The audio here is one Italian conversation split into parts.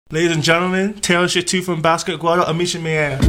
Ladies and gentlemen, Teo Shitu from Basket Guado, Amisha Meyer.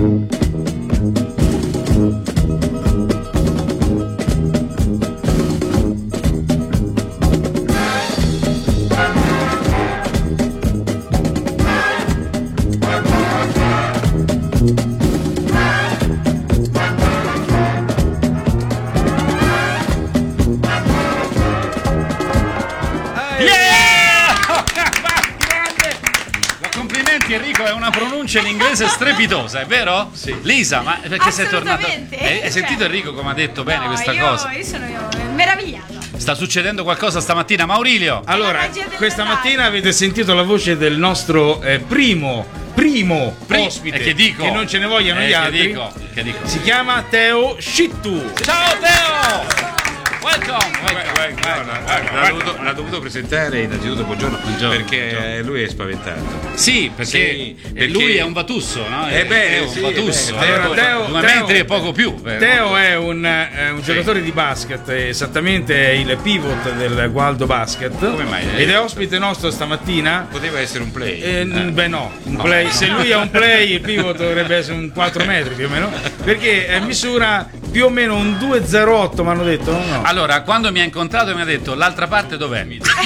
Enrico, è una pronuncia in inglese strepitosa, è vero? Sì. Lisa, ma perché sei tornata? Hai sentito Enrico come ha detto bene questa cosa? Io sono meravigliata. Sta succedendo qualcosa stamattina, Maurilio? Allora, questa mattina avete sentito la voce del nostro primo ospite, che dico? Che non ce ne vogliano gli altri. Che dico? Si chiama Teo Shittu. Ciao Teo! Welcome. L'ha dovuto presentare innanzitutto, buongiorno. Perché lui è spaventato. Sì, perché lui è un Vatusso, no? È un Vatusso. Teo 2 metri e poco più. Teo è un giocatore di basket, esattamente il pivot del Gualdo Basket. Come mai? Ed è ospite nostro stamattina. Poteva essere un play. Beh no, play. Se lui è un play, il pivot dovrebbe essere un 4 metri più o meno, perché misura più o meno un 2,08, mi hanno detto, no? Allora, quando mi ha incontrato mi ha detto l'altra parte dov'è?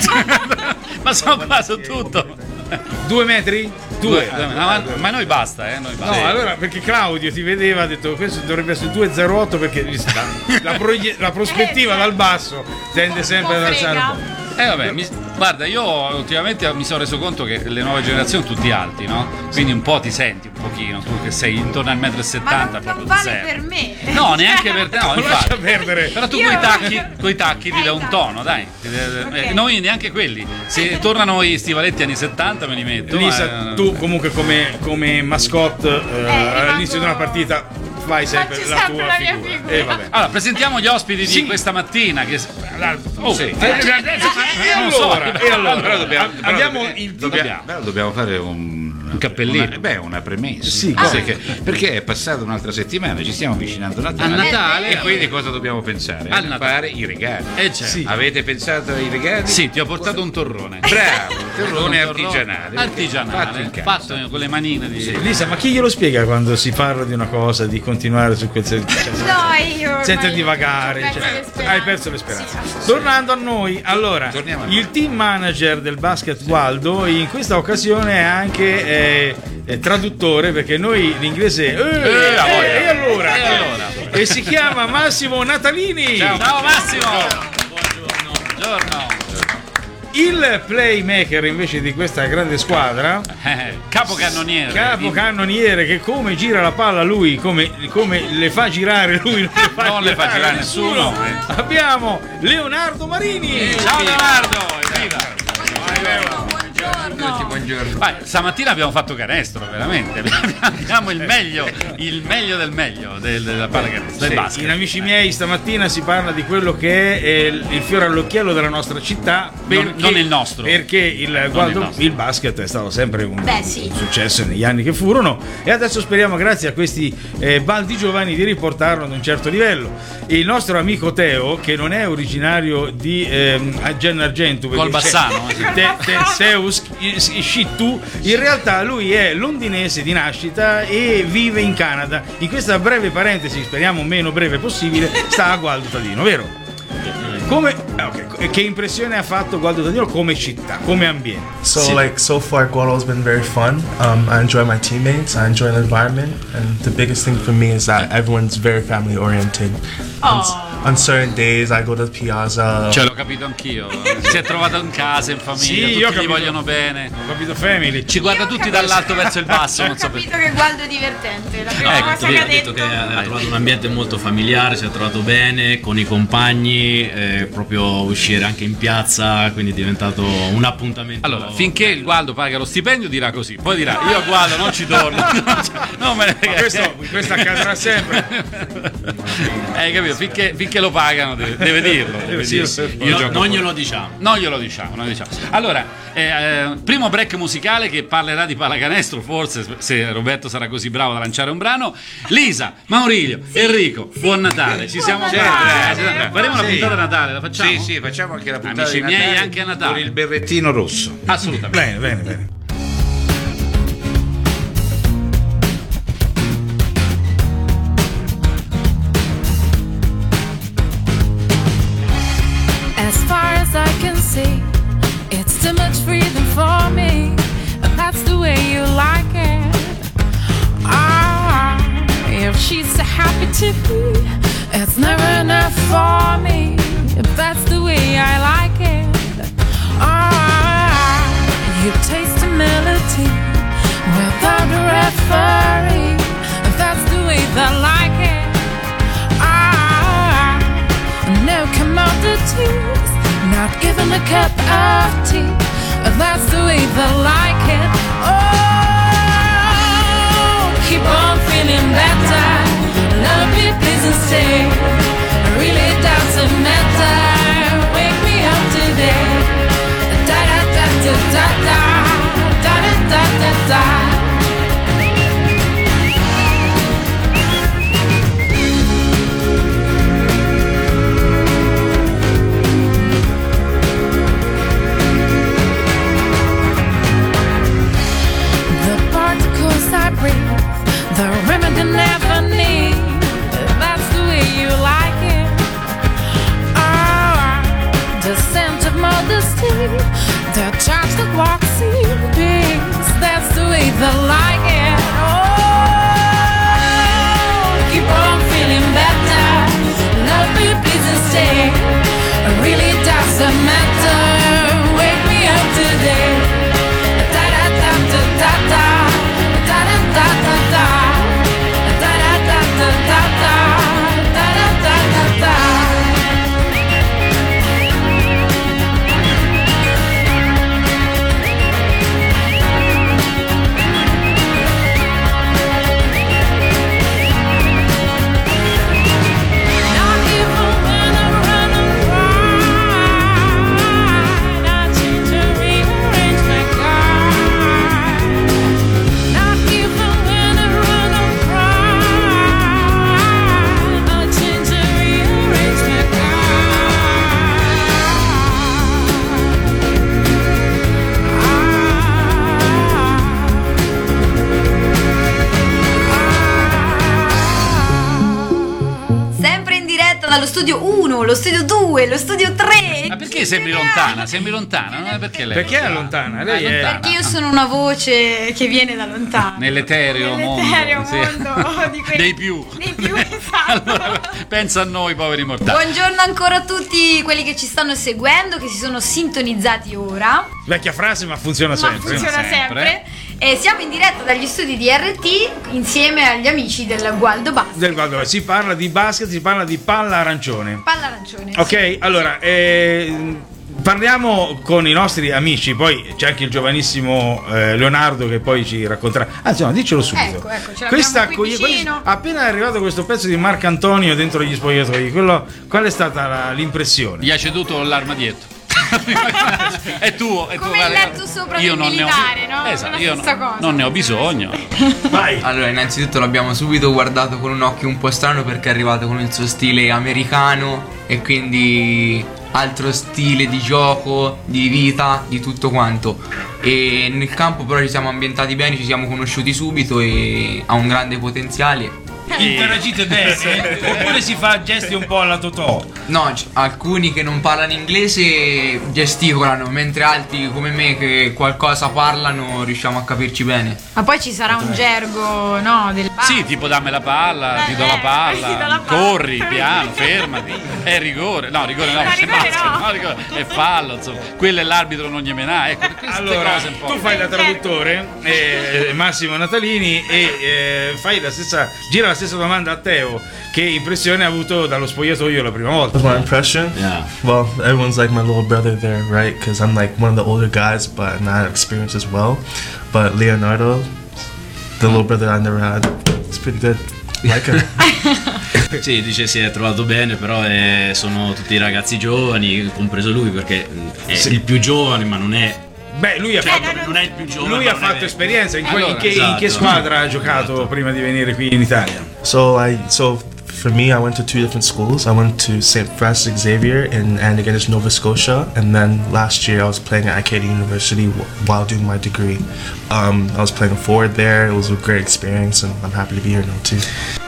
Ma sono fatto tutto. 2 metri? 2. Ma noi basta, noi basta. No, allora perché Claudio ti vedeva, ha detto questo dovrebbe essere 2,08 perché la prospettiva dal basso tende sempre ad alzare un po'. Vabbè, guarda, io ultimamente mi sono reso conto che le nuove generazioni tutti alti, no? Quindi un po' ti senti un pochino, tu che sei intorno al 1,70 m. Ma non vale per me. No, neanche per te, no, infatti. Lascia perdere. Però tu coi tacchi ti dai un tono, dai. Okay. Noi neanche quelli. Se tornano i stivaletti anni 70 me li metto. Lisa, tu comunque come mascotte all'inizio di una partita fai sempre Faccio la sempre tua la mia figura. figura. Vabbè. Allora, presentiamo gli ospiti di questa mattina. Che... E allora Però dobbiamo fare un cappellino. Una premessa. Sì, perché è passata un'altra settimana, ci stiamo avvicinando a Natale. A Natale. E quindi cosa dobbiamo pensare? A A Natale. fare i regali. Certo. Sì. Avete pensato ai regali? Sì, ti ho portato un torrone. Bravo, torrone Un artigianale. Artigianale, fatto con le manine di... Lisa, ma chi glielo spiega quando si parla di una cosa di continuare su quel No, io senza ormai divagare, ho perso le speranze. hai perso le speranze. Sì, Tornando a noi, allora, Torniamo a noi. il team manager del Basket Gualdo in questa occasione è anche traduttore, perché noi l'inglese e allora e si chiama Massimo Natalini. Ciao Massimo! Buongiorno. Il playmaker invece di questa grande squadra, capocannoniere. che come gira la palla lui, come le fa girare lui, Non le fa girare nessuno. Abbiamo Leonardo Marini. Ciao Leonardo, evviva. Buongiorno. Vai, stamattina abbiamo fatto canestro, veramente. Abbiamo il meglio del meglio della pallacanestro, del basket. In Amici miei stamattina si parla di quello che è il fiore all'occhiello della nostra città, Non il nostro. perché il basket è stato sempre un successo negli anni che furono, e adesso speriamo, grazie a questi baldi giovani, di riportarlo ad un certo livello. Il nostro amico Teo, che non è originario di Gennargentu, Col Bassano, Teus Shittu, in realtà lui è londinese di nascita e vive in Canada. In questa breve parentesi, speriamo meno breve possibile, sta a Gualdo Tadino, vero? Che impressione ha fatto Gualdo Tadino come città, come ambiente? So far Guado's been very fun. I enjoy my teammates, I enjoy the environment, and the biggest thing for me is that everyone's very family oriented. On certain days I go to the piazza. L'ho capito anch'io. Si è trovato in casa, in famiglia, Sì, io ho tutti gli capito. vogliono bene. Ho capito, family. Ci guarda tutti dall'alto verso il basso, Ho non so capito perché. che Gualdo è divertente. La prima Ecco, cosa che ha detto detto. che ha trovato un ambiente molto familiare, si è trovato bene con i compagni, proprio uscire anche in piazza, quindi è diventato un appuntamento. Allora, finché il Gualdo paga lo stipendio dirà così, poi dirà io a Gualdo non ci torno. Non me ne frega. Questo accadrà sempre. Hai capito? Finché lo pagano deve dirlo. Non glielo diciamo. Non glielo diciamo. Allora, primo break musicale che parlerà di pallacanestro, forse, se Roberto sarà così bravo da lanciare un brano. Lisa, Maurilio, Enrico, buon Natale. Ci siamo Natale. faremo una puntata a Natale, la facciamo? Sì, facciamo anche la puntata Amici di Natale miei, anche a Natale. con il berrettino rosso. Assolutamente. Bene. to be. It's never enough for me, if that's the way I like it. You taste the melody without a referee, if that's the way they like it. No commodities, not given a cup of tea, if that's the way they like it. Oh, keep on feeling better, love me please and stay. It really doesn't matter, wake me up today. Da da da da da da da da da da. I breathe, the remedy never need, that's the way you like it. The scent of modesty, the charge that walks in peace, that's the way they like it. Oh, keep on feeling better, love me please and stay. It really doesn't matter, wake me up today. Da da da da da da. Da da da da da da da da da da da da da. Not even when I run and ride, I change and rearrange my card. Not even when I run and ride, I change and rearrange my Sempre in diretta dallo studio 1, lo studio 2, lo studio 3. Ma perché sembri lontana? Sembri lontana? Non è perché lei Perché è lontana? Lei è Perché io sono una voce che viene da lontano. nell'etereo Nell'etereo mondo, mondo di quelli- dei più. Dei più, esatto. Allora, pensa a noi poveri mortali. Buongiorno ancora a tutti quelli che ci stanno seguendo, che si sono sintonizzati ora. vecchia frase, ma funziona Ma sempre. funziona sempre. sempre. E siamo in diretta dagli studi di RT insieme agli amici del Gualdo Basket. Del Gualdo, si parla di basket, si parla di palla arancione. Palla arancione. Ok, allora parliamo con i nostri amici, poi c'è anche il giovanissimo Leonardo che poi ci racconterà. Anzi, no, dicelo subito. Ecco, ce l'abbiamo qui vicino. appena è arrivato questo pezzo di Marcantonio dentro gli spogliatoi, qual è stata l'impressione? Gli ha ceduto l'armadietto. È tuo, è Come tuo. il letto sopra del militare, no? Esatto, La io stessa cosa. non ne ho bisogno. Vai! Allora, innanzitutto l'abbiamo subito guardato con un occhio un po' strano perché è arrivato con il suo stile americano e quindi altro stile di gioco, di vita, di tutto quanto. E nel campo però ci siamo ambientati bene, ci siamo conosciuti subito e ha un grande potenziale. Interagite bene? Oppure si fa gesti un po' alla Totò? No, alcuni che non parlano inglese gesticolano, mentre altri come me che qualcosa parlano riusciamo a capirci bene. Ma poi ci sarà un gergo, no? Del Sì, tipo dammi la palla, ti do la ti do palla, la palla. corri piano, fermati. È rigore. No, rigore no, c'è rigore basket, no. no, rigore. È fallo, insomma. Quello è l'arbitro non gli menà. Ecco, queste Allora, cose un po'. tu fai da traduttore, Massimo Natalini, e fai gira la stessa domanda a Teo. Che impressione ha avuto dallo spogliatoio la prima volta? What's my impression? Yeah. Well, everyone's like my little brother there, right? Because I'm like one of the older guys, but not experienced as well. But Leonardo, the little brother I never had, it's pretty good. Like him. Sì, dice si è trovato bene, però sono tutti ragazzi giovani, compreso lui, perché è il più giovane, ma non è. Beh, lui ha fatto, Non è il più giovane. lui ma ha non è fatto vero. esperienza in Allora, in che esatto. squadra ha giocato prima di venire qui in Italia? So for me, I went to 2 different schools. I went to St. Francis Xavier in Antigonish, Nova Scotia, and then last year I was playing at Acadian University while doing my degree. I was playing a forward there. It was a great experience, and I'm happy to be here now too.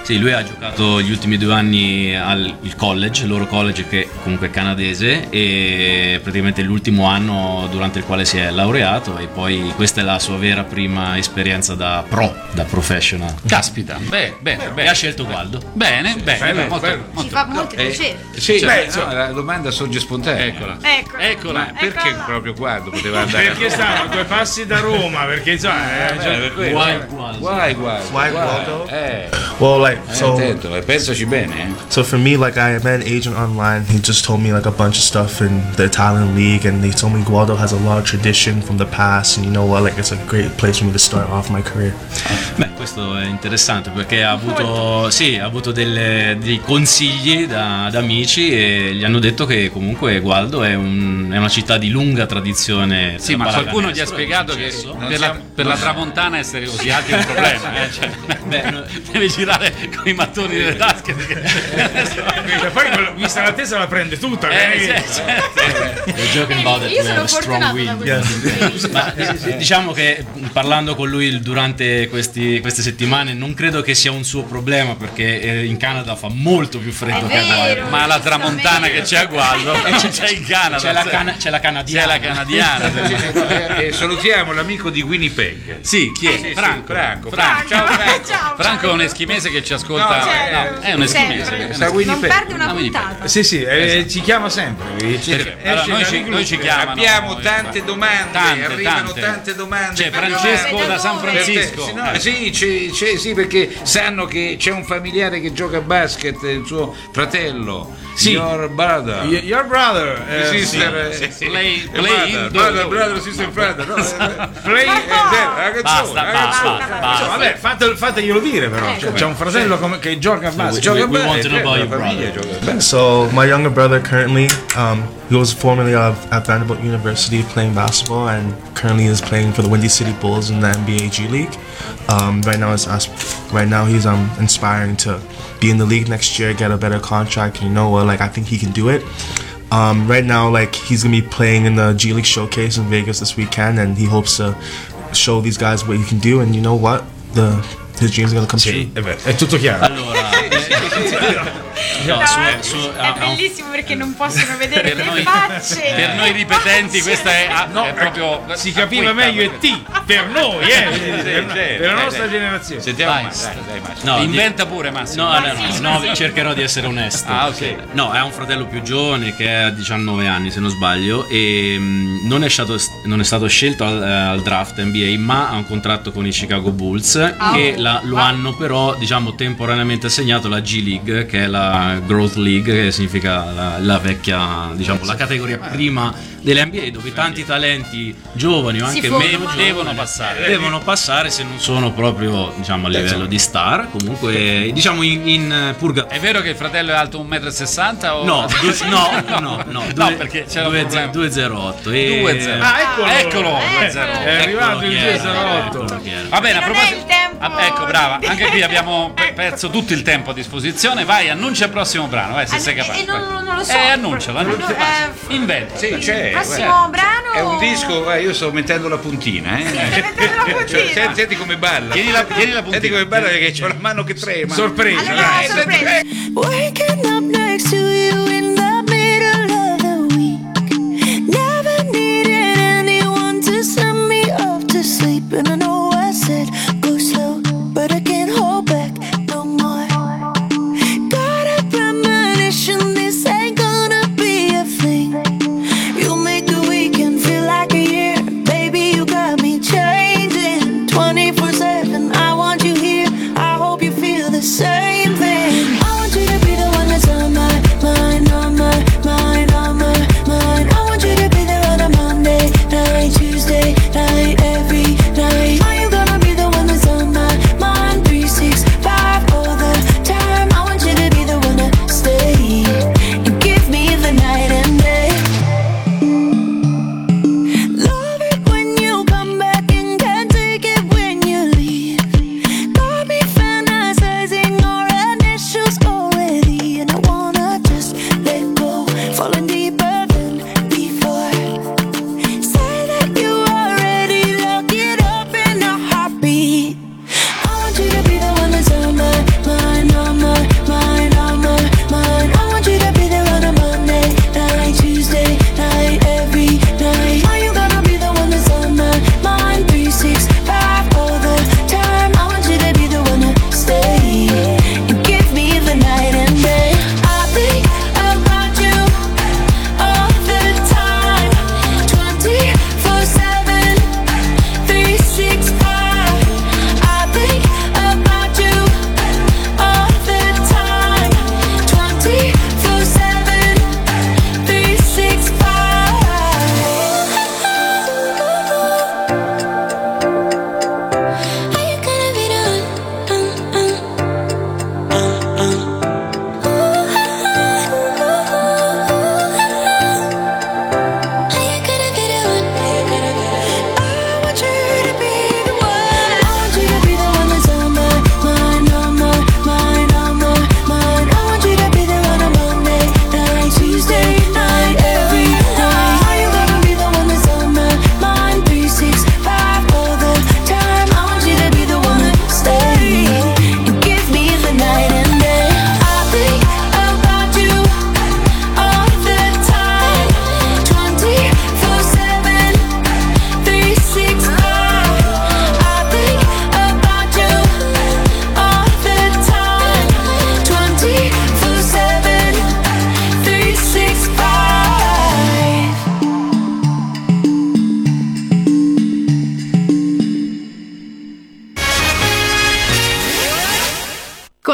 Sì, lui ha giocato gli ultimi 2 anni al college, il loro college che comunque è canadese, e praticamente l'ultimo anno durante il quale si è laureato, e poi questa è la sua vera prima esperienza da professional. Caspita, bene. E ha scelto Gualdo. Bene, Ci fa molto piacere. Sì, la domanda sorge spontanea. Eccola. Ma perché proprio Gualdo poteva andare? Perché stanno a 2 passi da Roma, perché insomma Why Gualdo? Well, like, so Attento, pensaci bene. So for me, like, I met an agent online. He just told me like a bunch of stuff in the Italian league, and they told me Gualdo has a lot of tradition from the past, and you know what, like, it's a great place for me to start off my career. Beh, questo è interessante perché ha avuto dei consigli da amici, e gli hanno detto che comunque Gualdo è una città di lunga tradizione. Sì, ma qualcuno gli ha spiegato che per la tramontana essere così alti è un problema, cioè, deve girare con i mattoni delle tasche poi vista l'attesa la prende tutta. Io sono fortunato da questo. Ma diciamo che parlando con lui durante queste settimane non credo che sia un suo problema, perché in Canada fa molto più freddo che a Gualdo. Ma la tramontana che c'è a Gualdo c'è in Canada, c'è la canadiana. E salutiamo l'amico di Winnipeg. Sì, chi è? Franco. Ciao Franco. Franco è un eschimese che ci ascolta. No, è un eschimese. Non perde una puntata. Sì, ci chiama sempre. Allora, noi ci chiamano. Abbiamo tante domande, arrivano tante domande. C'è Francesco da San Francisco. Sì, perché sanno che c'è un familiare che gioca a basket, il suo fratello. Sì. Your brother. Sister. Brother, sister, brother. Play. Basta. Vabbè, fateglielo dire però. C'è un fratello che gioca a basket. We want to know about your brother. So my younger brother currently, he was formerly at Vanderbilt University playing basketball, and currently is playing for the Windy City Bulls in the NBA G League. Right now he's inspiring to be in the league next year, get a better contract. You know what? Like, I think he can do it. Right now, like, he's gonna be playing in the G League Showcase in Vegas this weekend, and he hopes to show these guys what he can do. And you know what? His dreams are gonna come true. È tutto chiaro. Allora, è bellissimo perché non possono vedere le facce. Per noi ripetenti questa è proprio si capiva meglio per noi, per la nostra generazione. Sentiamo. Dai, inventa pure Massimo. No, cercherò di essere onesto. Ok. No, è un fratello più giovane che ha 19 anni se non sbaglio, e non è stato scelto al draft NBA, ma ha un contratto con i Chicago Bulls che lo hanno però, diciamo, temporaneamente assegnato la G League, che è la Growth League, che significa la vecchia, diciamo, la categoria prima delle NBA, dove tanti talenti giovani o anche meno devono passare se non sono proprio, diciamo, a livello di star. Comunque, diciamo, in purgatorio. È vero che il fratello è alto 1,60 m o... No, perché c'era un problema. 2,08. Eccolo. È arrivato il 2,08. Va bene, a proposito, il tempo. ecco, brava, anche qui abbiamo perso tutto il tempo a disposizione. Vai, annuncia il prossimo brano, vai, se sei capace. Non lo so. Annuncialo. Inventa. Sì, c'è. Prossimo brano. È un disco, io sto mettendo la puntina, Senti come balla. Tieni la puntina. Senti come balla, perché c'ho la mano che trema. Sorpresa. Sorpresa. Waking up next to you in the middle of the week. Never needed anyone to send me off to sleep. And I know I said go slow, but I can't hold back no more. Got a premonition this ain't gonna be a thing. You'll make the weekend feel like a year. Baby, you got me changing 24/7. I want you here. I hope you feel the same thing. I want you to be the one that's on my mind.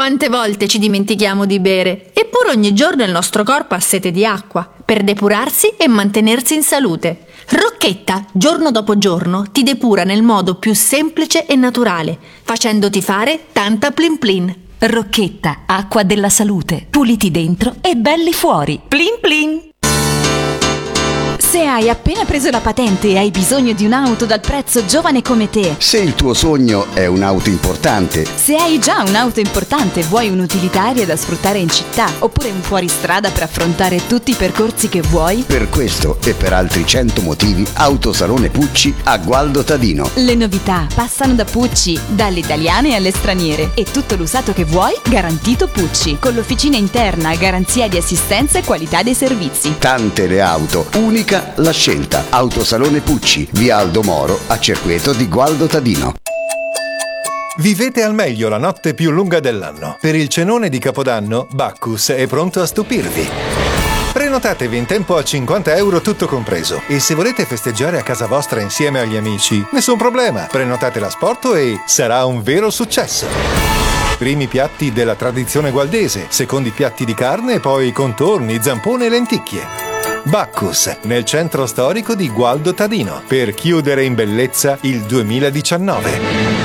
Quante volte ci dimentichiamo di bere, eppure ogni giorno il nostro corpo ha sete di acqua per depurarsi e mantenersi in salute. Rocchetta, giorno dopo giorno, ti depura nel modo più semplice e naturale, facendoti fare tanta plin plin. Rocchetta, acqua della salute, puliti dentro e belli fuori. Plin plin! Se hai appena preso la patente e hai bisogno di un'auto dal prezzo giovane come te, se il tuo sogno è un'auto importante, se hai già un'auto importante e vuoi un'utilitaria da sfruttare in città oppure un fuoristrada per affrontare tutti i percorsi che vuoi, per questo e per altri 100 motivi, Autosalone Pucci a Gualdo Tadino. le novità passano da Pucci, dalle italiane alle straniere, e tutto l'usato che vuoi garantito Pucci, con l'officina interna, garanzia di assistenza e qualità dei servizi. Tante le auto, unica la scelta. Autosalone Pucci, via Aldo Moro, a Cerqueto di Gualdo Tadino. Vivete al meglio la notte più lunga dell'anno. Per il cenone di Capodanno, Bacchus è pronto a stupirvi. Prenotatevi in tempo a €50 tutto compreso. E se volete festeggiare a casa vostra insieme agli amici, nessun problema. Prenotate l'asporto e sarà un vero successo. Primi piatti della tradizione gualdese, secondi piatti di carne e poi contorni, zampone e lenticchie. Bacchus, nel centro storico di Gualdo Tadino, per chiudere in bellezza il 2019.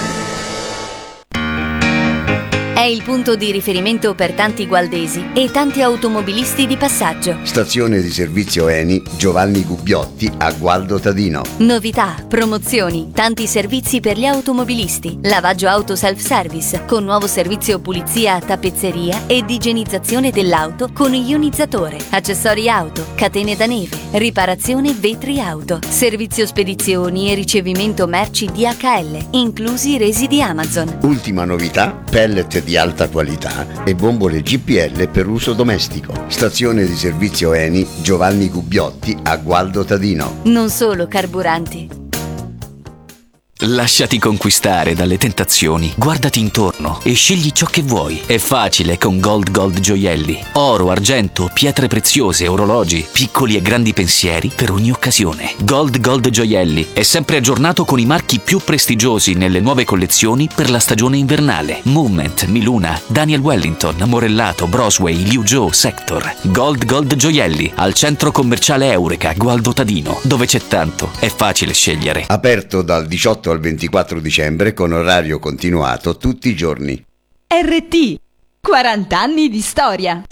È il punto di riferimento per tanti gualdesi e tanti automobilisti di passaggio. Stazione di servizio Eni Giovanni Gubbiotti a Gualdo Tadino. Novità, promozioni, tanti servizi per gli automobilisti. Lavaggio auto self-service, con nuovo servizio pulizia, tappezzeria ed igienizzazione dell'auto con ionizzatore. Accessori auto, catene da neve, riparazione vetri auto. Servizio spedizioni e ricevimento merci DHL, inclusi resi di Amazon. Ultima novità, pellet di alta qualità e bombole GPL per uso domestico. Stazione di servizio Eni Giovanni Gubbiotti a Gualdo Tadino. Non solo carburanti. Lasciati conquistare dalle tentazioni, guardati intorno e scegli ciò che vuoi. È facile con Gold Gioielli. Oro, argento, pietre preziose, orologi, piccoli e grandi pensieri per ogni occasione. Gold Gioielli è sempre aggiornato con i marchi più prestigiosi nelle nuove collezioni per la stagione invernale. Movement, Miluna, Daniel Wellington, Morellato, Brosway, Liu Zhou, Sector. Gold Gioielli, al centro commerciale Eureka, Gualdo Tadino, dove c'è tanto, è facile scegliere. Aperto dal 18 al 24 dicembre con orario continuato tutti i giorni. RT, 40 anni di storia.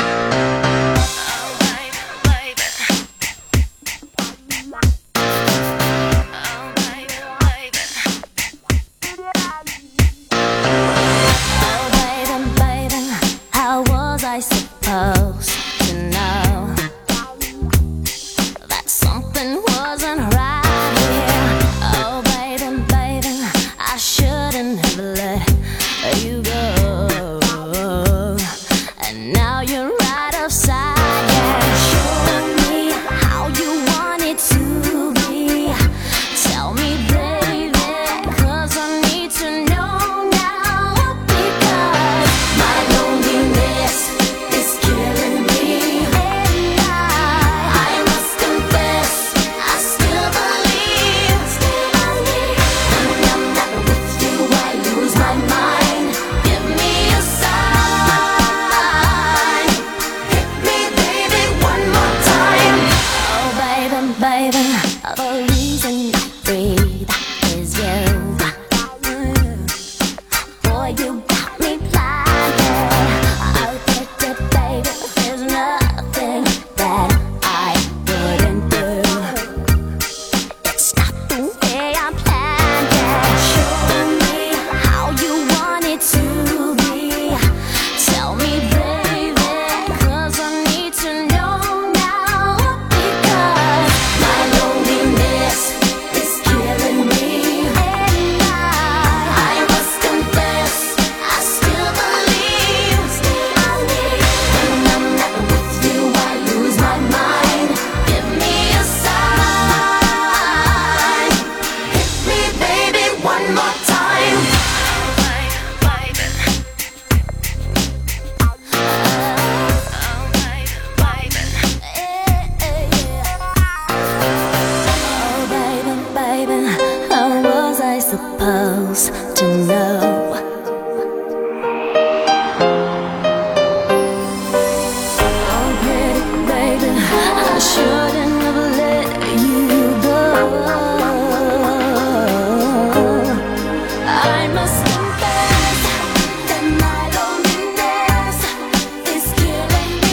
I must confess that my loneliness is killing me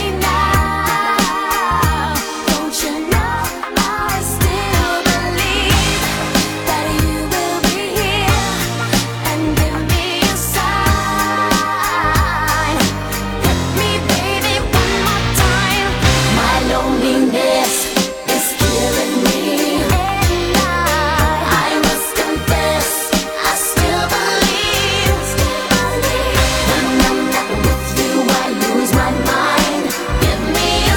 now. Don't you know I still believe that you will be here and give me a sign. Hit me, baby, one more time. My loneliness is killing me, and I must confess I still believe. When I'm not with you, I lose my mind. Give me a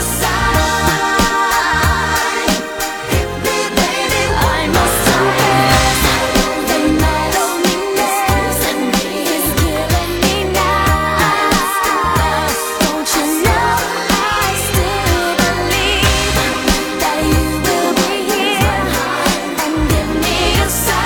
sign. Hit me, baby, I must confess that my loneliness is killing me now. Don't you know I still believe that you will be here and give me a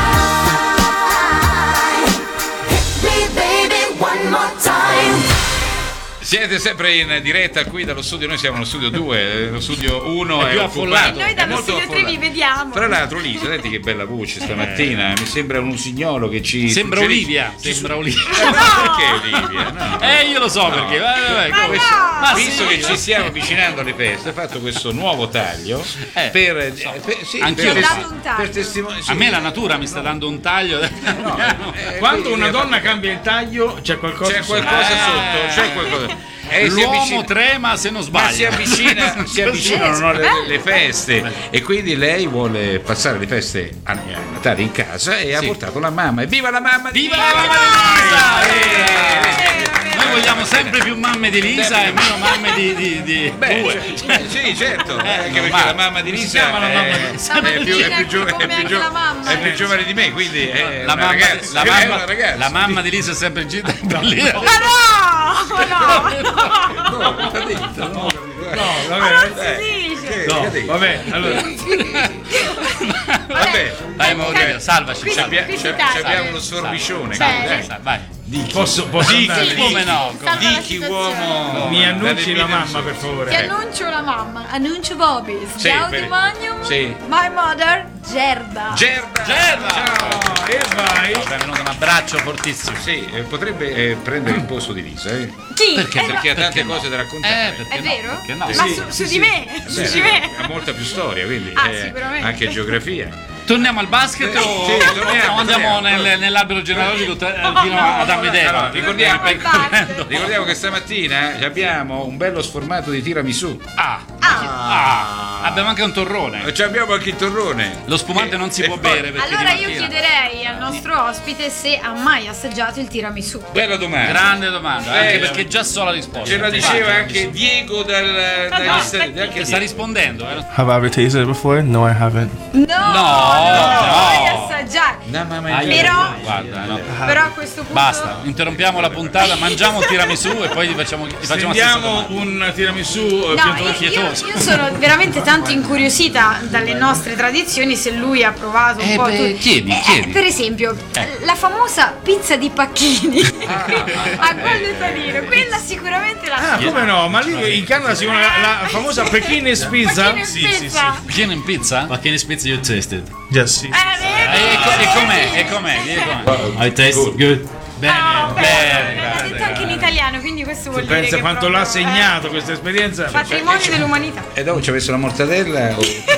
sign. Hit me, baby, one more time. Siete sempre in diretta qui dallo studio, noi siamo nello studio 2, lo studio 1 È più affollato. Noi dallo studio 3 vi vediamo. Tra l'altro Lisa, senti che bella voce stamattina, mi sembra un usignolo che ci Sembra suggerisce- Olivia. Sembra Olivia. Perché Olivia? No. Io lo so perché. Vai, come- Ma Visto sì. che ci stiamo avvicinando alle feste, ha fatto questo nuovo taglio per sì, Anch'io per, lo tes- so. per testimoniare. A me la natura mi sta dando un taglio. Quando una donna cambia il taglio c'è qualcosa C'è qualcosa sotto, c'è qualcosa. Si L'uomo avvicina- trema se non ma sbaglia. si avvicinano le feste e quindi lei vuole passare le feste a Natale in casa e ha portato la mamma. E viva la mamma di Viva la mamma di Lisa! Noi vogliamo sempre più mamme di Lisa e meno mamme di Beh, due. sì, certo, anche perché normale. la mamma di Si Lisa chiama la mamma di è Lisa. più giovane di me, quindi è La una mamma, ragazza. la È mamma- una ragazza. la mamma di Lisa è sempre in gita in Berlino. No, vabbè, allora Dai Maurizio, salvaci. Abbiamo uno sforbicione. Vai. Posso Dichi, andare? come no? Dichi uomo. Mi annunci la Dalle mamma per favore. Ti annuncio la mamma, annuncio Bobis, Sì, Gaudimonium, sì. my mother, Gerda. Gerda. E vai. È venuto un abbraccio fortissimo. Sì, potrebbe prendere il posto di Lisa. Chi? Perché ha tante no? cose da raccontare. È vero? Perché no? Ma su di me, su di me. Ha molta più storia, quindi sicuramente. anche geografia. Torniamo al basket o Sì, torniamo. andiamo nell'albero genealogico fino ad Adamo ed Eva? Ricordiamo che stamattina abbiamo un bello sformato di tiramisù. Abbiamo anche un torrone. Abbiamo anche il torrone. Lo spumante non si può bere perché Allora di io mattina- chiederei al nostro ospite se ha mai assaggiato il tiramisù. Bella domanda. Grande domanda, anche perché già so la risposta. Ce la diceva anche Diego dagli Stati Uniti. Che sta rispondendo, Have I ever tasted it before? No, I haven't. No, devi assaggiare. Però, Guarda, no. però a questo punto Basta, interrompiamo la puntata, mangiamo un tiramisù e poi gli facciamo la stessa Stendiamo domanda. un tiramisù No, io sono veramente tanto incuriosita dalle nostre tradizioni se lui ha provato un po' tutto. chiedi. Per esempio, la famosa pizza di pacchini a Gualdotanino, quella sicuramente la come no? Ma lì in Canada si chiama la famosa Pekines Pizza? Pekines Pizza. Pacchino in pizza? Pacchino Pizza you tasted. Yes, sì. E com'è? I taste good. Bene, L'ha detto anche in italiano, quindi questo vuol dire Pensa che quanto proprio l'ha segnato questa esperienza. patrimonio dell'umanità. E dopo ci ha messo la mortadella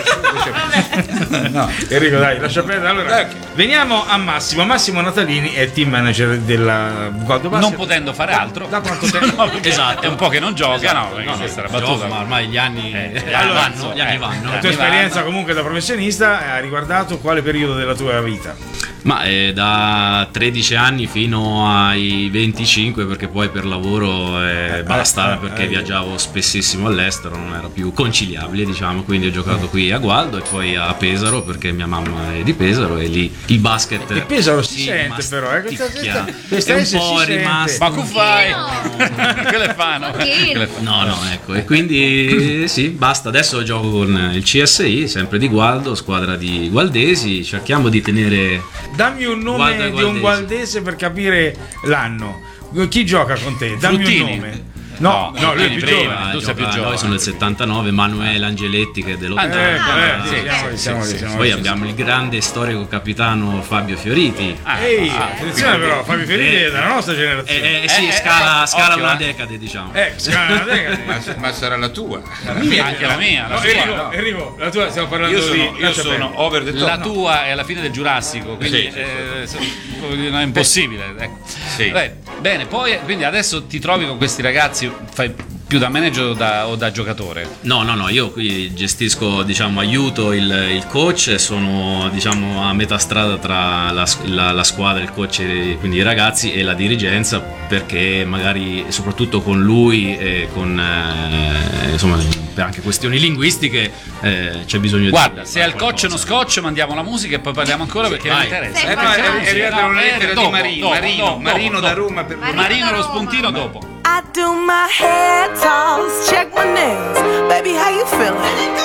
no. Enrico, dai, lascia perdere. Allora, veniamo a Massimo. Massimo Natalini è team manager della Gualdo Basket. non potendo fare altro. Da quanto tempo? Esatto, è un po' che non gioca, no, perché No, questa era gioco, battuta. ma ormai gli anni allora, vanno, gli anni vanno. La tua esperienza comunque da professionista ha riguardato quale periodo della tua vita? Ma da 13 anni fino ai 25, perché poi per lavoro basta, perché viaggiavo spessissimo all'estero, non era più conciliabile, diciamo, quindi ho giocato qui a Gualdo e poi a Pesaro, perché mia mamma è di Pesaro e lì il basket Il Pesaro si sì, sente però, masticchia. questa È un S po' si sente. rimasto. Ma che fai? Che le fanno? No, ecco, e quindi sì, basta. Adesso gioco con il CSI, sempre di Gualdo, squadra di gualdesi. Cerchiamo di tenere. Dammi un nome Gualdo e di un gualdesi. gualdese per capire l'anno. Chi gioca con te? Dammi Fruttini. un nome. No, lui è più giovane. Tu sei più giovane. Noi sono del 79, Manuele Angeletti che è dell'80. Poi abbiamo il grande storico capitano Fabio Fioriti. Attenzione però, Fabio Fioriti è della nostra generazione. Sì, scala una decade, diciamo. Scala una decade. Ma sarà la tua. Anche la mia. Enrico, la tua, stiamo parlando Io sono over the top. La tua è alla fine del Giurassico, quindi non è impossibile. Ecco. Sì. Bene, poi quindi adesso ti trovi con questi ragazzi, fai più da manager o da giocatore? No, io qui gestisco, diciamo, aiuto il coach e sono, diciamo, a metà strada tra la squadra, il coach, quindi i ragazzi, e la dirigenza, perché magari soprattutto con lui e con insomma, per anche questioni linguistiche c'è bisogno Guarda, di se al coach uno scotch mandiamo la musica e poi parliamo ancora, perché mi interessa. È arrivata una lettera di Marino da Roma per Marino, lo spuntino dopo. I do my hair toss, check my nails. Baby, how you feeling?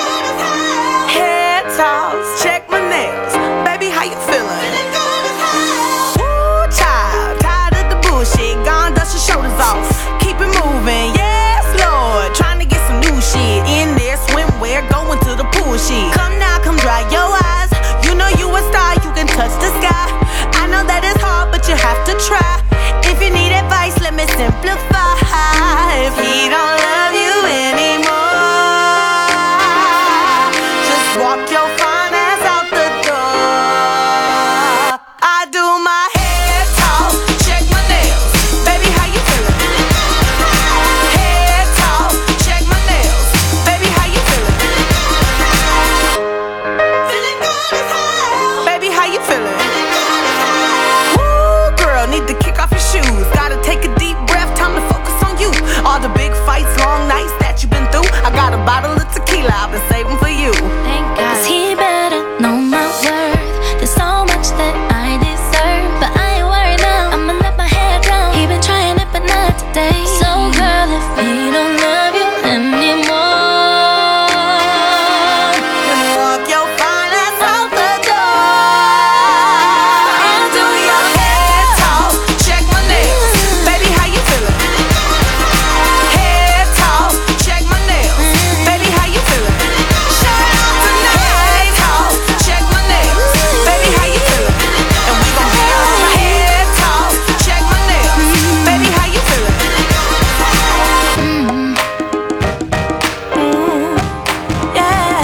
Hair toss, check my nails. Baby, how you feeling? Ooh, child, tired of the bullshit. Gone, dust your shoulders off. Keep it moving, yes, Lord. Trying to get some new shit in there. Swimwear, going to the pool shit. Come now, come dry your eyes. You know you a star, you can touch the sky. I know that it's hard, but you have to try. If you need advice, let me simplify. If he don't love you anymore, just walk your fine ass out the door. I do my hair talk, check my nails. Baby, how you feeling? Hair talk, check my nails. Baby, how you feeling? Feeling good as hell. Baby, how you feeling? Woo, girl, need to kick off your shoes. Gotta take a deep breath, time to focus on you. All the big fights, long nights that you've been through. I got a bottle of tequila I've been saving for you. Thank God. 'Cause he better know my worth. There's so much that I deserve, but I ain't worried now. I'ma let my head down. He been trying it, but not today. So girl, if he don't love you anymore, then walk your fine ass out the door. I'll do your hair talk, check my nails. Baby, how you feeling? Hair talk, check my nails. Baby, how you feeling? Shout out tonight, talk, check my nails. Baby, how you feeling? And we gon' be on my hair talk, check my nails. Baby, how you feeling? Yeah.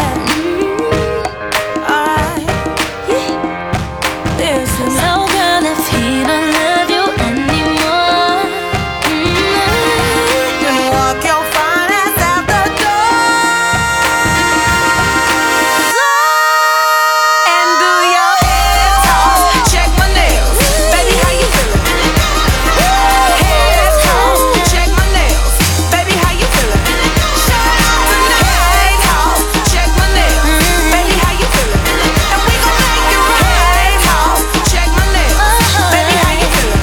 Alright. Listen. so girl, if he don't love you anymore, Then walk your fine ass out the door. And do your hair talk, check my nails. Baby, how you feeling? Hair talk, check my nails. Baby, how you feeling? Shout out tonight, talk, check my nails. Baby, how you feeling? And we gon' make it right, talk, check my nails. Baby, how you feeling?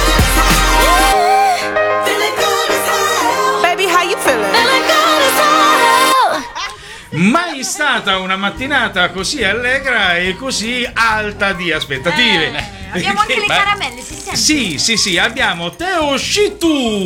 Feeling good as hell. Baby, how you feeling? Feeling good as hell. Mai stata una mattinata così allegra e così alta di aspettative. Abbiamo anche le caramelle, si sente? Sì, abbiamo Teo Scitu.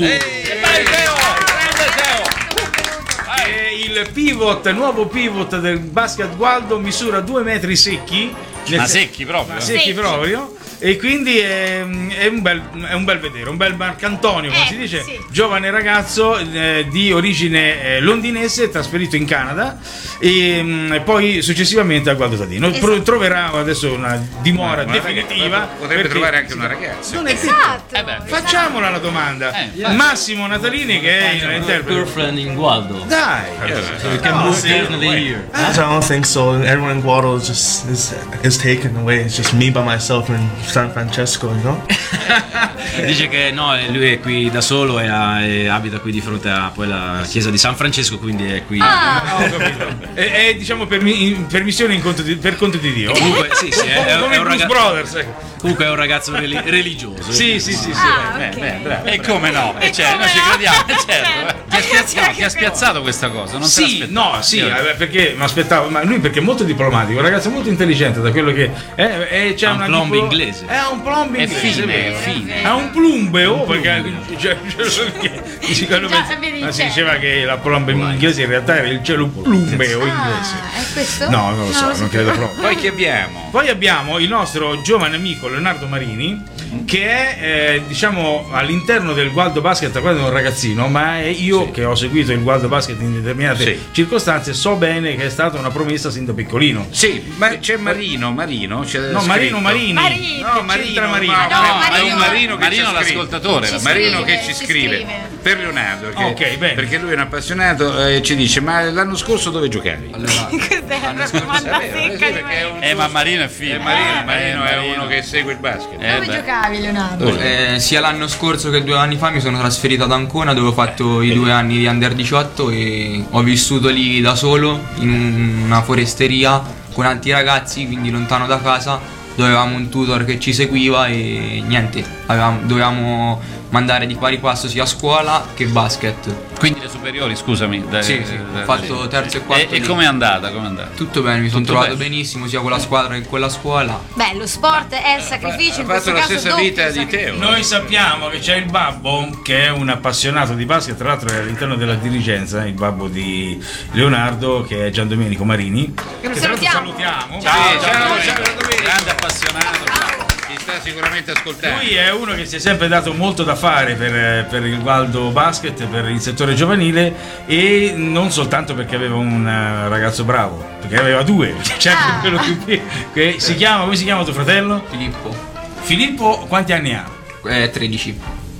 Il pivot, nuovo pivot del Basket Gualdo, misura 2 metri secchi. Ma secchi proprio. Secchi proprio. E quindi è un bel vedere, un bel Marcantonio, come si dice, sì. giovane ragazzo di origine londinese, trasferito in Canada e poi successivamente a Gualdo Tadino. Esatto. Troverà adesso una dimora definitiva. Potrebbe perché trovare anche una ragazza. non è Esatto. Facciamola la domanda. Massimo Natalini che è l'interprete. girlfriend in Gualdo. Dai. So we can move definitely here. I don't think so. Everyone in Guado is taken away. It's just me by myself in San Francesco, you know? Dice che no, lui è qui da solo e abita qui di fronte a poi la chiesa di San Francesco, quindi è qui. Ho capito. È diciamo per missione per conto di Dio. Comunque sì, è come un i Blues ragazzo. Brothers. Comunque è un ragazzo religioso. Sì. E come no? Noi ci crediamo, certo. Ti ha spiazzato questa cosa? Non perché mi aspettavo, ma lui perché è molto diplomatico, un ragazzo molto intelligente, da quello che è, c'è una plomb inglese. È un plomb inglese, è fine. È un plumbeo, perché si diceva che la plomb inglese in realtà era il cielo plumbeo inglese. È questo? No, non lo so, non credo proprio. Poi che abbiamo? Poi abbiamo il nostro giovane amico Leonardo Marini, che è diciamo all'interno del Gualdo Basket quando è un ragazzino, ma io che ho seguito il Gualdo Basket in determinate circostanze so bene che è stata una promessa sin da piccolino. Sì, ma c'è Marino c'è Marino Marini. No, Marino Marino. È un Marino che Marino l'ascoltatore. Marino che ci scrive per Leonardo, perché lui è un appassionato, ci dice: ma l'anno scorso dove giocavi? Cos'è una domanda secca di me? Ma Marino è figo. Marino è uno che segue il basket. Dove giocavi, Leonardo? Sia l'anno scorso che 2 anni fa mi sono trasferito ad Ancona, dove ho fatto i 2 anni di Under 18 e ho vissuto lì da solo in una foresteria con altri ragazzi, quindi lontano da casa, dove avevamo un tutor che ci seguiva e niente, dovevamo mandare di pari passo sia scuola che basket. Quindi le superiori, scusami. Sì, ho fatto terzo e quarto. E com'è andata? Tutto bene, mi sono trovato benissimo sia con la squadra che con la scuola. Beh, lo sport è il sacrificio, in questo caso stessa vita di Teo. Noi sappiamo che c'è il babbo che è un appassionato di basket, tra l'altro è all'interno della dirigenza, il babbo di Leonardo, che è Gian Domenico Marini. Che lo salutiamo. Ciao Domenico, grande appassionato. Sta sicuramente ascoltando. Lui è uno che si è sempre dato molto da fare per il Gualdo Basket, per il settore giovanile, e non soltanto perché aveva un ragazzo bravo, perché aveva 2, quello che si chiama, come si chiama tuo fratello? Filippo quanti anni ha? 13.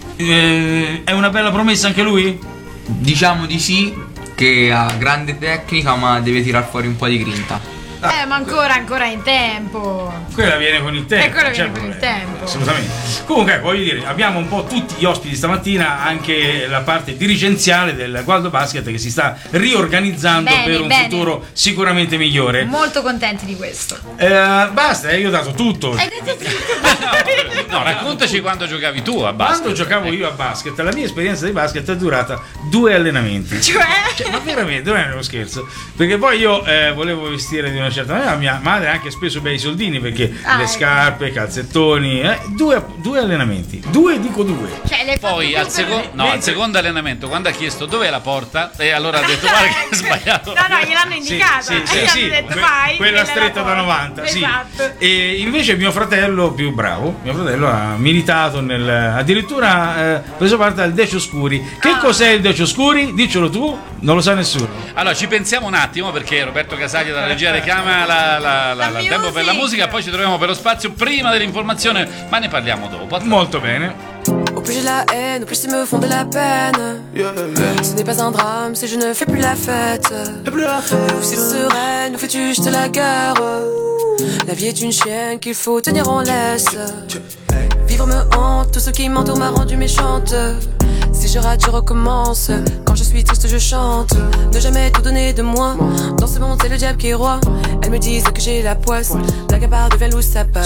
È una bella promessa anche lui? Diciamo di sì, che ha grande tecnica ma deve tirar fuori un po' di grinta. Ma ancora in tempo. Quella viene con il tempo. Assolutamente. Comunque, voglio dire, abbiamo un po' tutti gli ospiti stamattina, anche la parte dirigenziale del Gualdo Basket che si sta riorganizzando per un futuro sicuramente migliore. Molto contenti di questo. Basta, io ho dato tutto. Hai detto tutto. No, raccontaci quando giocavi tu a basket. Quando giocavo io a basket, la mia esperienza di basket è durata 2 allenamenti. Cioè, ma veramente, non è uno scherzo. Perché poi io volevo vestire di una certa maniera, mia madre ha anche speso bei soldini perché le scarpe, calzettoni, 2 allenamenti. 2 dico 2. Cioè, poi al secondo allenamento, quando ha chiesto dov'è la porta, e allora ha detto guarda che hai sbagliato. No, gliel'hanno indicata. Sì, detto, vai, quella stretta da 90. Esatto. Sì. E invece mio fratello più bravo, ha militato addirittura preso parte al Deci Oscuri. Che cos'è il Deci Oscuri? Diccelo tu, non lo sa nessuno. Allora ci pensiamo un attimo, perché Roberto Casaglia dalla regia richiama il tempo per la musica, poi ci troviamo per lo spazio prima dell'informazione, ma ne parliamo dopo. Molto bene. Au plus j'ai la haine, au plus ils me font de la peine. Ce n'est pas un drame si je ne fais plus la fête. Ou si sereine, ou fais-tu juste la guerre. La vie est une chienne qu'il faut tenir en laisse. Vivre me hante, tout ce qui m'entoure m'a rendu méchante. Si je rate, je recommence. Quand je suis triste, je chante. Ne jamais tout donner de moi. Dans ce monde, c'est le diable qui est roi. Elles me disent que j'ai la poisse. La gabarre devient loup, ça part.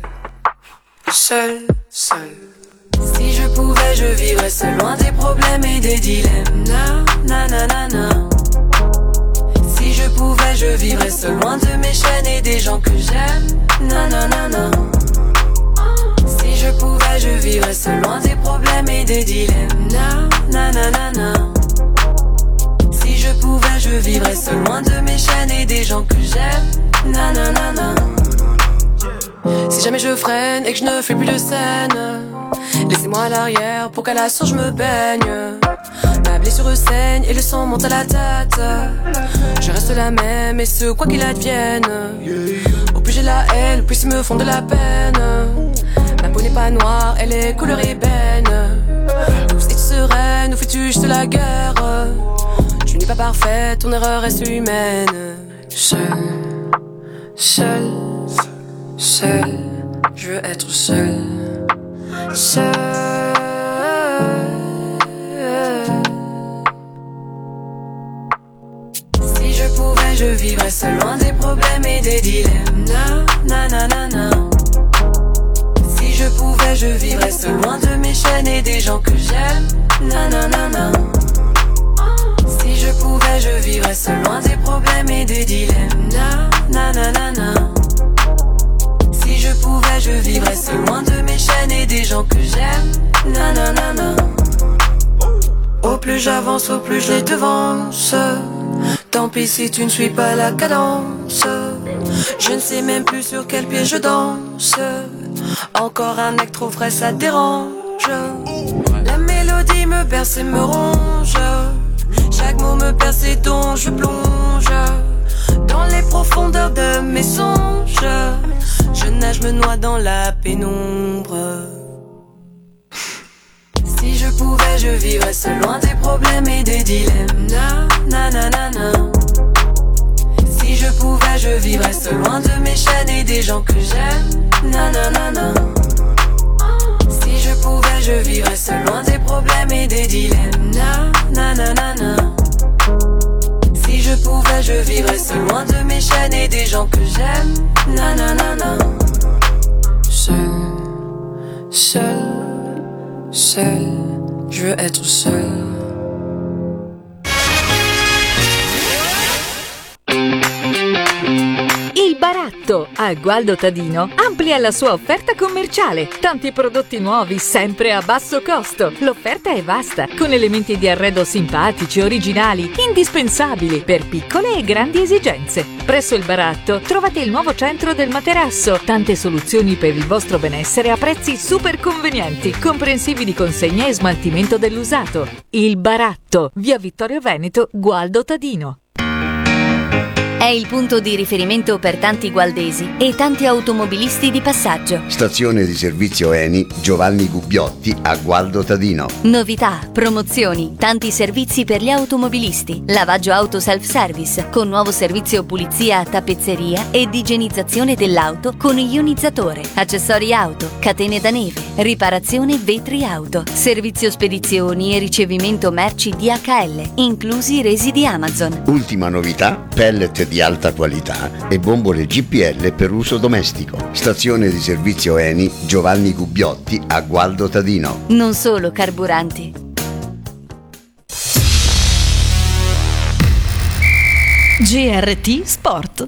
Seul. Si je pouvais, je vivrais seul, loin des problèmes et des dilemmes. Na, na, na, na, na. Si je pouvais, je vivrais seul, loin de mes chaînes et des gens que j'aime. Na, na, na, na. Si je pouvais, je vivrais seul, loin des problèmes et des dilemmes. Na, na, na, na, na. Si je pouvais, je vivrais seul, loin de mes chaînes et des gens que j'aime. Na, na, na, na. Si jamais je freine et que je ne fais plus de scène, laissez-moi à l'arrière pour qu'à la source je me baigne. Ma blessure saigne et le sang monte à la tête. Je reste la même et ce quoi qu'il advienne. Au plus j'ai la haine, au plus ils me font de la peine. Ma peau n'est pas noire, elle est couleur ébène. Douce et sereine, où fais-tu juste la guerre? Tu n'es pas parfaite, ton erreur reste humaine. Seul, je veux être seul. Si je pouvais, je vivrais seul, loin des problèmes et des dilemmes. Na, na, na, na, na. je vivrais seul loin de mes chaînes et des gens que j'aime. Nanana. Si je pouvais, je vivrais seul loin des problèmes et des dilemmes. Nanana. Si je pouvais, je vivrais seul loin de mes chaînes et des gens que j'aime. Nanana. Au plus j'avance, au plus je les devance. Tant pis si tu ne suis pas la cadence. Je ne sais même plus sur quel pied je danse. Encore un acte trop frais, ça dérange. La mélodie me berce et me ronge. Chaque mot me perce et dont je plonge dans les profondeurs de mes songes. Je nage, me noie dans la pénombre. Si je pouvais, je vivrais seul loin des problèmes et des dilemmes. Nanana. Si je pouvais, je vivrais seul loin de mes chaînes et des gens que j'aime. Nanana. Si je pouvais, je vivrais seul loin des problèmes et des dilemmes. Nanana. Si je pouvais, je vivrais seul loin de mes chaînes et des gens que j'aime. Nanana. Seul, je veux être seul. Il Baratto a Gualdo Tadino amplia la sua offerta commerciale. Tanti prodotti nuovi sempre a basso costo. L'offerta è vasta, con elementi di arredo simpatici, originali, indispensabili per piccole e grandi esigenze. Presso il Baratto trovate il nuovo centro del materasso, tante soluzioni per il vostro benessere a prezzi super convenienti, comprensivi di consegna e smaltimento dell'usato. Il Baratto, via Vittorio Veneto, Gualdo Tadino. È il punto di riferimento per tanti gualdesi e tanti automobilisti di passaggio. Stazione di servizio Eni Giovanni Gubbiotti a Gualdo Tadino. Novità, promozioni, tanti servizi per gli automobilisti. Lavaggio auto self-service con nuovo servizio pulizia, tappezzeria ed igienizzazione dell'auto con ionizzatore. Accessori auto, catene da neve, riparazione vetri auto. Servizio spedizioni e ricevimento merci DHL, inclusi resi di Amazon. Ultima novità, pellet di alta qualità e bombole GPL per uso domestico. Stazione di servizio Eni Giovanni Gubbiotti a Gualdo Tadino. Non solo carburanti. GRT Sport.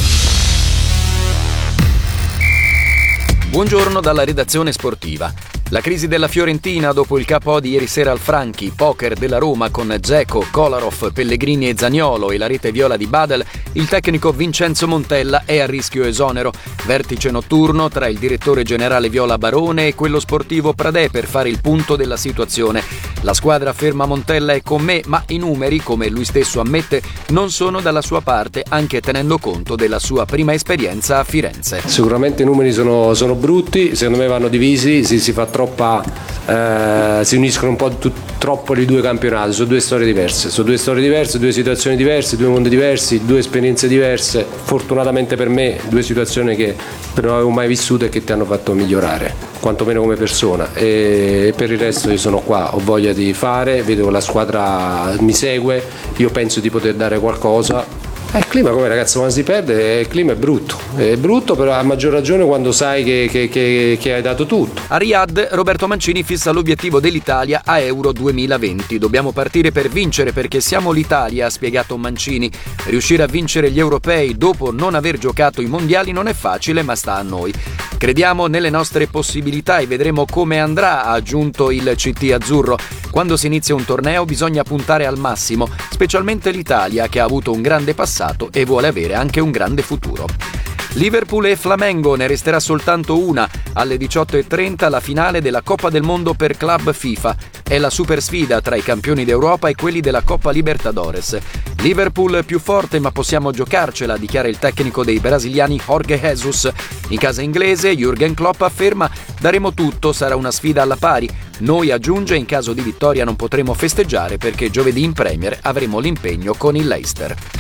Buongiorno dalla redazione sportiva. La crisi della Fiorentina dopo il KO di ieri sera al Franchi, poker della Roma con Dzeko, Kolarov, Pellegrini e Zaniolo e la rete viola di Badel, il tecnico Vincenzo Montella è a rischio esonero. Vertice notturno tra il direttore generale Viola Barone e quello sportivo Pradè per fare il punto della situazione. La squadra ferma Montella è con me, ma i numeri, come lui stesso ammette, non sono dalla sua parte, anche tenendo conto della sua prima esperienza a Firenze. Sicuramente i numeri sono brutti, secondo me vanno divisi, si fa si uniscono un po' troppo i due campionati, sono due storie diverse, due situazioni diverse, due mondi diversi, due esperienze diverse. Fortunatamente per me due situazioni che non avevo mai vissuto e che ti hanno fatto migliorare, quantomeno come persona, e per il resto io sono qua, ho voglia di fare, vedo che la squadra mi segue, io penso di poter dare qualcosa. Il clima, come ragazzi, quando si perde il clima è brutto, però a maggior ragione quando sai che hai dato tutto. A Riyadh Roberto Mancini fissa l'obiettivo dell'Italia a Euro 2020. Dobbiamo partire per vincere perché siamo l'Italia, ha spiegato Mancini. Riuscire a vincere gli europei dopo non aver giocato i mondiali non è facile, ma sta a noi. Crediamo nelle nostre possibilità e vedremo come andrà, ha aggiunto il CT azzurro. Quando si inizia un torneo bisogna puntare al massimo, specialmente l'Italia che ha avuto un grande passato e vuole avere anche un grande futuro. Liverpool e Flamengo, ne resterà soltanto una. Alle 18:30 la finale della Coppa del Mondo per club FIFA. È la super sfida tra i campioni d'Europa e quelli della Coppa Libertadores. Liverpool più forte, ma possiamo giocarcela, dichiara il tecnico dei brasiliani Jorge Jesus. In casa inglese Jürgen Klopp afferma: daremo tutto, sarà una sfida alla pari. Noi, aggiunge, in caso di vittoria non potremo festeggiare perché giovedì in Premier avremo l'impegno con il Leicester.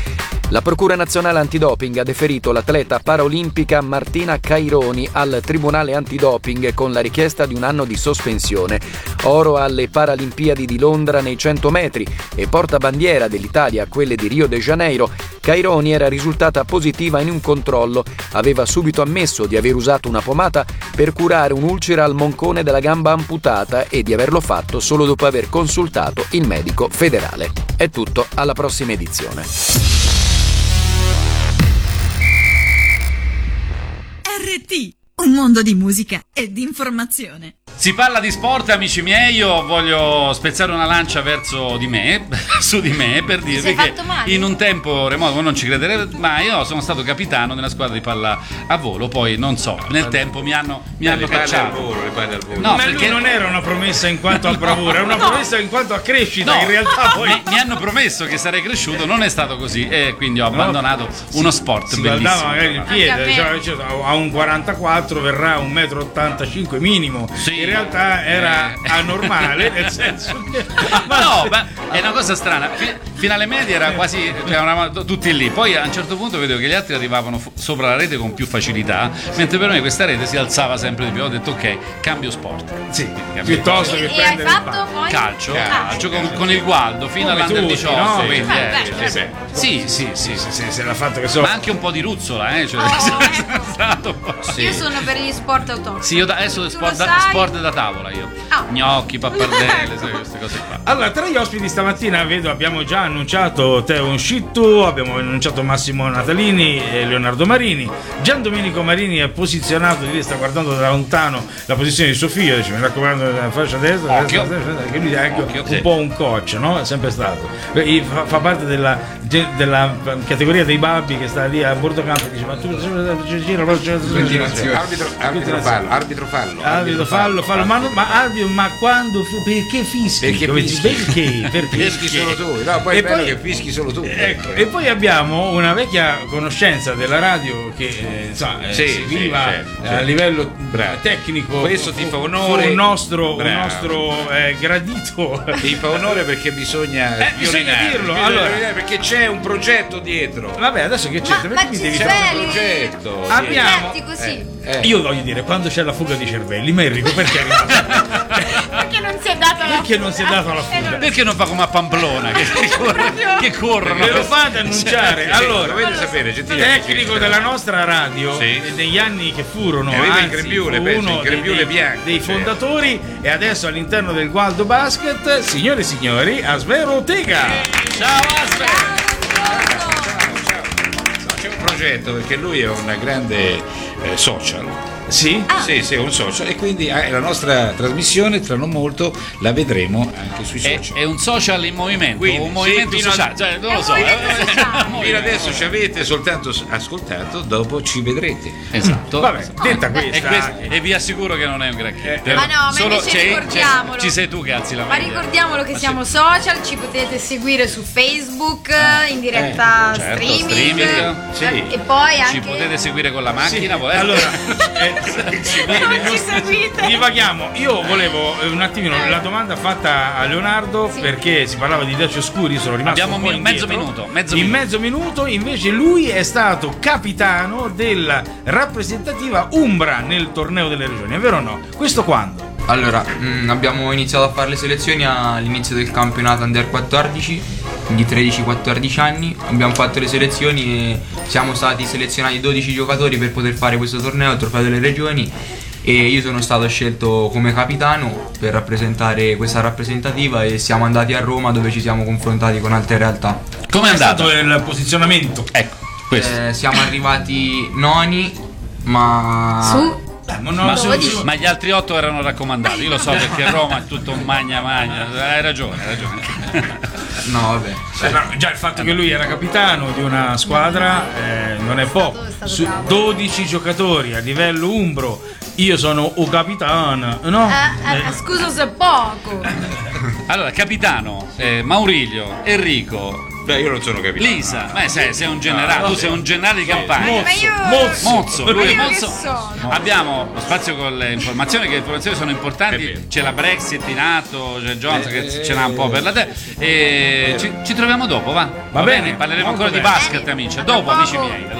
La Procura Nazionale Antidoping ha deferito l'atleta paraolimpica Martina Caironi al Tribunale Antidoping con la richiesta di 1 anno di sospensione. Oro alle Paralimpiadi di Londra nei 100 metri e portabandiera dell'Italia a quelle di Rio de Janeiro, Caironi era risultata positiva in un controllo. Aveva subito ammesso di aver usato una pomata per curare un'ulcera al moncone della gamba amputata e di averlo fatto solo dopo aver consultato il medico federale. È tutto, alla prossima edizione. RT, un mondo di musica e di informazione. Si parla di sport, amici miei, io voglio spezzare una lancia verso di me, su di me, per dirvi che in un tempo remoto, voi non ci crederete, ma io sono stato capitano nella squadra di pallavolo, poi non so, nel tempo mi hanno cacciato. No, ma perché non era una promessa in quanto a bravura, era una promessa in quanto a crescita, No, in realtà poi... mi hanno promesso che sarei cresciuto, non è stato così e quindi ho abbandonato uno sport si bellissimo. guardava magari il piede, cioè, a un 44 verrà 1,85 m minimo. Sì. In realtà era anormale, nel senso che... No, ma è una cosa strana. Fino alle medie era quasi, cioè, eravamo tutti lì. Poi a un certo punto vedevo che gli altri arrivavano sopra la rete con più facilità, mentre per me questa rete si alzava sempre di più. Ho detto ok, cambio sport. Sì, piuttosto che prendere hai fatto poi? Calcio con il Gualdo fino Come all'Under tutti, 18. no? Quindi, sì. Se l'ha fatto che so. Ma anche un po' di ruzzola, cioè, Io sono per gli sport autoctoni. Sì, io adesso sport da tavola io. Gnocchi, pappardelle, queste cose qua. Allora, tra gli ospiti stamattina abbiamo già annunciato Teo Scittu, abbiamo annunciato Massimo Natalini e Leonardo Marini. Gian Domenico Marini è posizionato, sta guardando da lontano la posizione di suo figlio, dice mi raccomando la fascia destra, che lui è anche un po' un coach, no? È sempre stato. Fa parte della categoria dei babbi che sta lì a bordo campo e dice ma tu arbitro fallo, ma quando perché fischi? Perché fischi solo tu, no, poi è bello che fischi solo tu. Ecco, e poi abbiamo una vecchia conoscenza della radio che seguiva a livello tecnico. Questo ti fa onore, un nostro gradito. Ti fa onore perché bisogna dirlo. Allora, perché c'è un progetto dietro. Vabbè, adesso che c'è? Perché mi devi fare un progetto? Abbiamo così. Io voglio dire, quando c'è la fuga di cervelli, ma Enrico perché è arrivato? Perché non si è dato la Perché non si è dato la fuga? Perché non fa come a Pamplona che corrono? Ve lo fate annunciare. Allora, dovete sapere, tecnico della nostra radio negli anni che furono uno dei fondatori e adesso all'interno del Gualdo Basket, signore e signori, Asvero Ortega. Ciao Asvero. C'è un progetto perché lui è un grande social. Sì? Sì, è un social e quindi la nostra trasmissione tra non molto la vedremo anche sui social. È un social in movimento, quindi, un movimento sociale, cioè, non lo so. Fino adesso ci avete soltanto ascoltato, dopo ci vedrete. Esatto. Vabbè, detta questa. E vi assicuro che non è un granché. Ma no, ma invece ricordiamolo. Ci sei tu che alzi la Ma ricordiamolo che siamo social, ci potete seguire su Facebook in diretta streaming. E poi anche ci potete seguire con la macchina, allora non ci seguite. Divaghiamo. Io volevo un attimino la domanda fatta a Leonardo perché si parlava di Daci Oscuri, sono rimasto abbiamo un po' mezzo minuto. Mezzo minuto invece lui è stato capitano della rappresentativa Umbra nel torneo delle regioni, è vero o no? Questo quando? Allora, abbiamo iniziato a fare le selezioni all'inizio del campionato Under 14, quindi 13-14 anni. Abbiamo fatto le selezioni e siamo stati selezionati 12 giocatori per poter fare questo torneo, il trofeo delle regioni, e io sono stato scelto come capitano per rappresentare questa rappresentativa e siamo andati a Roma dove ci siamo confrontati con altre realtà. Come è stato il posizionamento? Ecco, questo. Siamo arrivati noni, ma... Ma gli altri 8 erano raccomandati, io lo so perché Roma è tutto un magna. Hai ragione. No, vabbè. Già il fatto che lui era capitano di una squadra non è poco. Su 12 giocatori a livello umbro, io sono un capitano, no? Scusa se poco. Allora, capitano, Maurilio, Enrico, Beh, io non sono capitato. Lisa, sei un generale, tu sei un generale di campagna. Ma io... Mozzo, lui è Ma io Mozzo. che sono? Abbiamo lo spazio con le informazioni, che le informazioni sono importanti. C'è la Brexit in atto, c'è Jones che ce n'ha un po' per la te. E ci troviamo dopo, va? Va bene? Parleremo ancora di basket, amici. Dopo, amici miei.